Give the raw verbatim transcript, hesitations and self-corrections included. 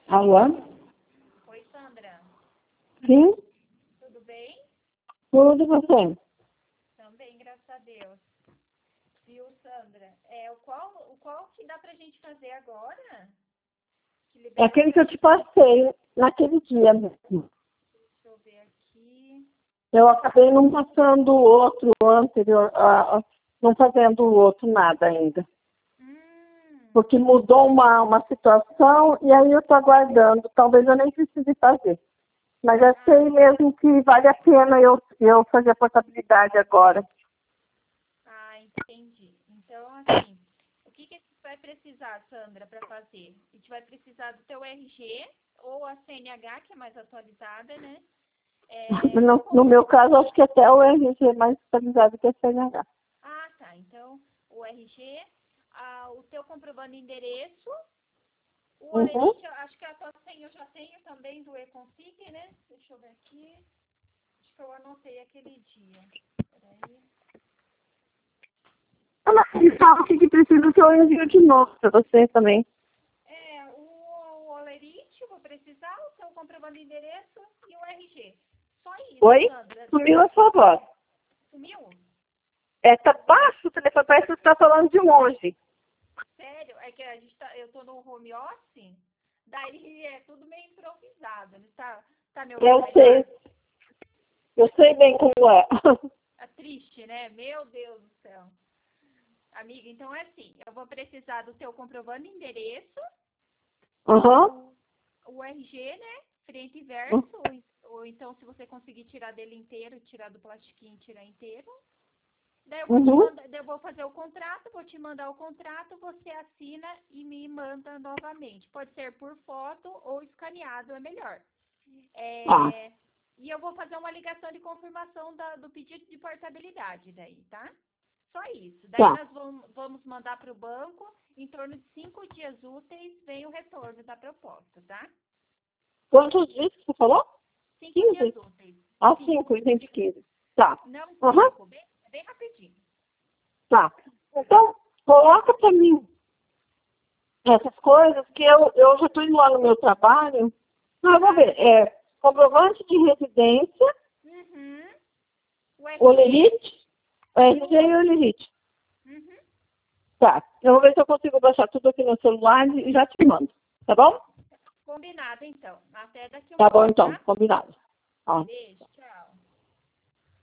Alô? Oi, Sandra. Sim? Tudo bem? Tudo e você? Também, graças a Deus. Viu, Sandra? É, o qual, o qual que dá pra gente fazer agora? Que É libera aquele que pra eu te passei naquele dia mesmo. Deixa eu ver aqui. Eu acabei não passando o outro o anterior, ah, ah, não fazendo o outro nada ainda. Hum, Porque mudou uma, uma situação e aí eu estou aguardando. Talvez eu nem precise fazer. Mas eu sei mesmo que vale a pena eu, eu fazer a portabilidade agora. ah, entendi. Então, assim, o que que a gente vai precisar, Sandra, para fazer? A gente vai precisar do teu R G ou a C N H, que é mais atualizada, né? É, No, no meu caso, acho que até o R G é mais atualizado que a C N H. ah, tá. Então, o R G, ah, o teu comprovando endereço, o Uhum. Olerite, eu acho que a tua senha eu já tenho também do E-Config, né? Deixa eu ver aqui. Acho que eu anotei aquele dia. Peraí. Ela fala que que precisa que eu envio de novo para você também. É, o, o Olerite, eu vou precisar, o teu comprovando endereço e o R G. Só isso, Oi? Sandra. Sumiu a sua voz. Sumiu? É, tá baixo o telefone, parece que você está falando de longe. Sério? É que a gente tá, eu tô no home office, daí é tudo meio improvisado. Né? Tá, tá me ouvindo Eu melhor? sei. Eu sei bem como é. Tá triste, né? Meu Deus do céu. Amiga, então é assim, eu vou precisar do teu comprovando endereço, Uhum. o R G, né? Frente e verso, ou, ou então se você conseguir tirar dele inteiro, tirar do plastiquinho, tirar inteiro. Daí eu vou te Uhum. mandar, daí eu vou fazer o contrato, vou te mandar o contrato, você assina e me manda novamente. Pode ser por foto ou escaneado, é melhor. Tá. É, e eu vou fazer uma ligação de confirmação da- do pedido de portabilidade daí, tá? Só isso. Daí Tá. nós vamos, vamos mandar para o banco, em torno de cinco dias úteis vem o retorno da proposta, tá? Quantos dias que você falou? Cinco dias quinze? úteis. Ah, Cinco. cinco, gente, quinze. Tá. Não Uhum. cinco, bem, bem rapidinho. Tá. Então, coloca pra mim essas coisas que eu, eu já estou indo lá no meu trabalho. Ah, eu vou ver. É, comprovante de residência, Uhum. O R G olerite, e R G o... e olerite. Uhum. Tá. Eu vou ver se eu consigo baixar tudo aqui no celular e já te mando. Tá bom? Combinado, então. Até daqui um Tá bom, pouco, então. tá? Combinado. Ó. Beijo.